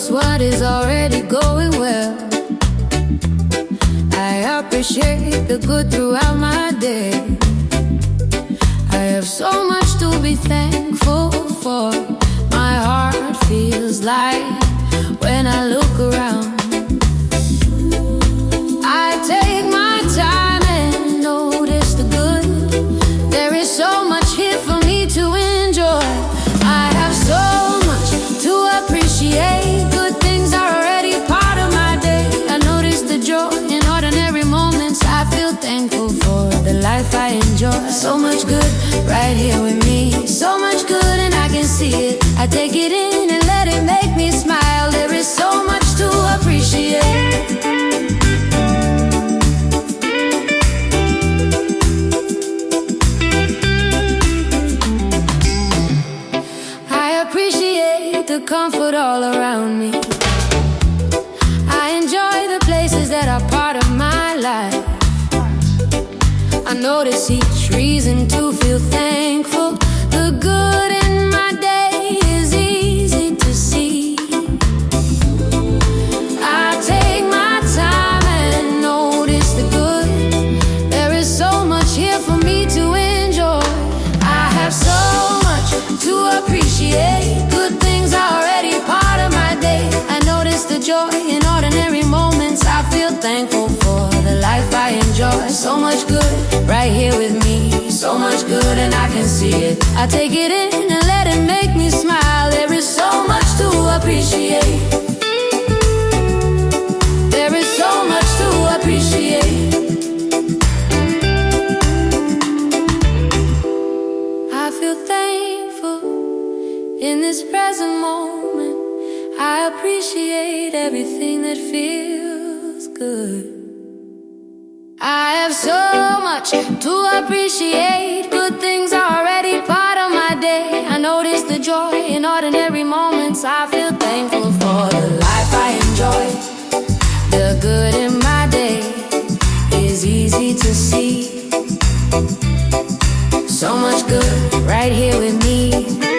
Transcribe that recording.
notice what is already going well. I appreciate the good throughout my day. I have so much to be thankful for. My heart feels light when I look around. I take my time and notice the good. There is so much here for me to enjoy. I have so much to appreciate. Good things are already part of my day. I notice the joy in ordinary moments. I feel thankful for the life I enjoy. So much good right here with me. So much good and I can see it. I take it in and let it make me smile. There is so much to appreciate. The comfort all around me. I enjoy the places that are part of my life. I notice each reason to feel thankful. The good in my day is easy to see. I take my time and notice the good. There is so much here for me to enjoy. I have so much to appreciate. Good things are already part of my day. I notice the joy in ordinary moments. I feel thankful for the life I enjoy. So much good right here with me. So much good and I can see it. I take it in and let it make me smile. There is so much to appreciate. There is so much to appreciate. I feel thankful in this present moment. I appreciate everything that feels good. I have so much to appreciate. Good things are already part of my day. I notice the joy in ordinary moments. I feel thankful for the life I enjoy. The good in my day is easy to see. So much good right here with me.